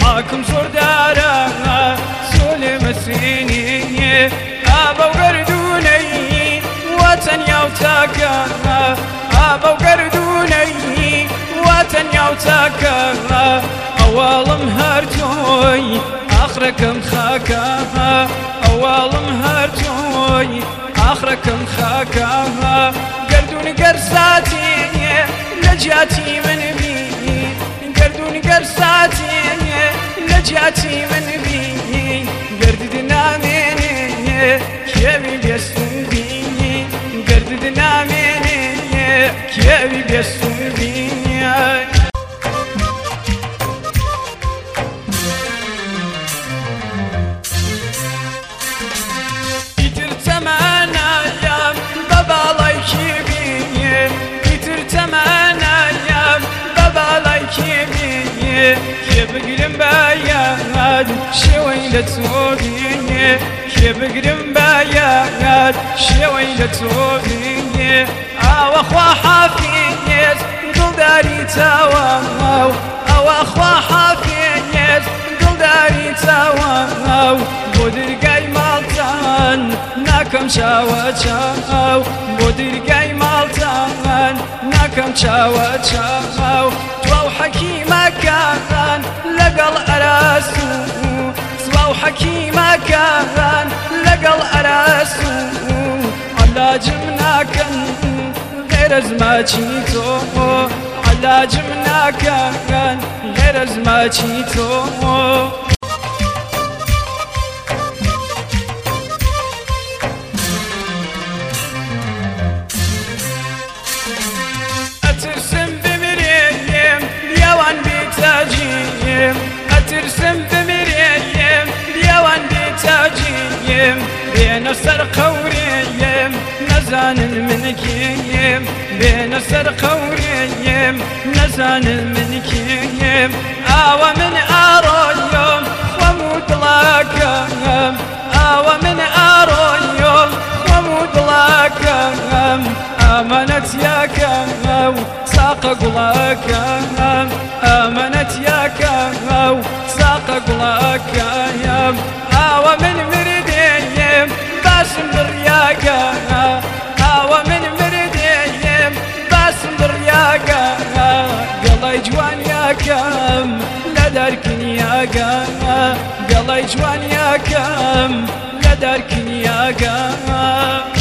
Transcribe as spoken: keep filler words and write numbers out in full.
هاكم زور دارا سولم السيني أبا وقردوني وطن يوتاكا أبا وقردوني وطن يوتاكا أول مهرتوي آخركم خاكا أول مهرتوي آخركم خاكا قردوني قرصاتي نجاتي من بي قردوني قرصاتي نجاتي من بي قرددنا مني كيبي بيسون بي قرددنا مني كيبي بيسون بي بقرم بايات شويلة توبي بقرم بايات شويلة توبي أو أخوة حافيز قل داري تاواو أو أخوة حافيز قل داري تاواو بودر قاي مالتان ناكم شاوة شاو بودر قاي مالتان ناكم شاوة شاو تو حكيمة كان لقل أراسو سواو حكيمة كان لقل أراسو على جمنا كان غير زماتي تو على جمنا كان غير زماتي تو أترسم بمريم ديوان بتاجيم بين السرقة وريم نزان المنكيم بين السرقة وريم نزان المنكيم آوى من آرو يوم ومود لاكم آوى من آرو يوم ومود لاكم آمنت ياكم ساق قلاكم آمنت ياكم ساق قلاكم آوى من مرديم باسم بالرياقة آوى من مرديم باسم بالرياقة قلي جوان ياكم لداركن ياقا قلي جوان ياكم لداركن ياقا